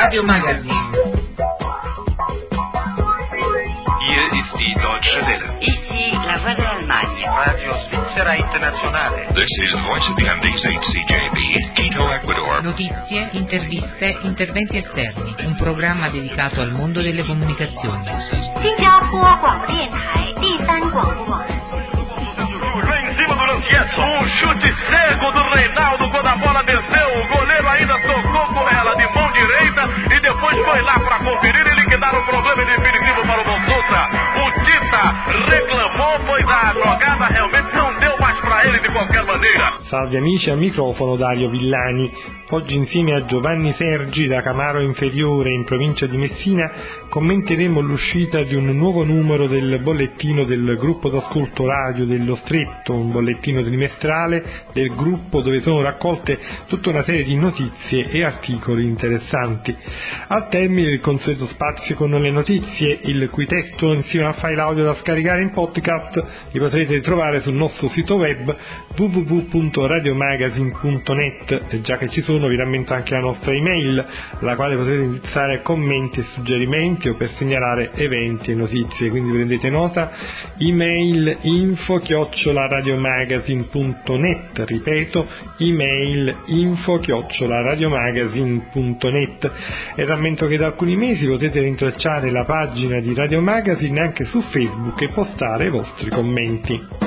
Radio Magazine. Hier ist die Deutsche Welle. Ici la voix de l'Allemagne. Radio Svizzera Internazionale. This is Voice of the Andes, HCJB, Quito, Ecuador. Notizie, interviste, interventi esterni. Un programma dedicato al mondo delle comunicazioni. 新加坡广播电台第三广播网。 Lá em cima do Lanchietto, chute cego do Reinaldo quando a bola desceu. O goleiro ainda tocou com ela de mão direita e depois foi lá para conferir e liquidar o problema definitivo para o Bonsutra. O Tita reclamou, pois a jogada realmente não deu mais para ele de qualquer maneira. Salve amici, al microfono Dario Villani. Oggi insieme a Giovanni Sergi da Camaro Inferiore in provincia di Messina commenteremo l'uscita di un nuovo numero del bollettino del gruppo d'ascolto radio dello Stretto, un bollettino trimestrale del gruppo dove sono raccolte tutta una serie di notizie e articoli interessanti. Al termine il consueto spazio con le notizie, il cui testo insieme al file audio da scaricare in podcast li potrete trovare sul nostro sito web www.radiomagazine.net, e già che ci sono vi rammento anche la nostra email, alla quale potrete indirizzare commenti e suggerimenti o per segnalare eventi e notizie, quindi prendete nota: email info@radiomagazine.net, ripeto, email info@radiomagazine.net, e rammento che da alcuni mesi potete rintracciare la pagina di Radio Magazine anche su Facebook e postare i vostri commenti.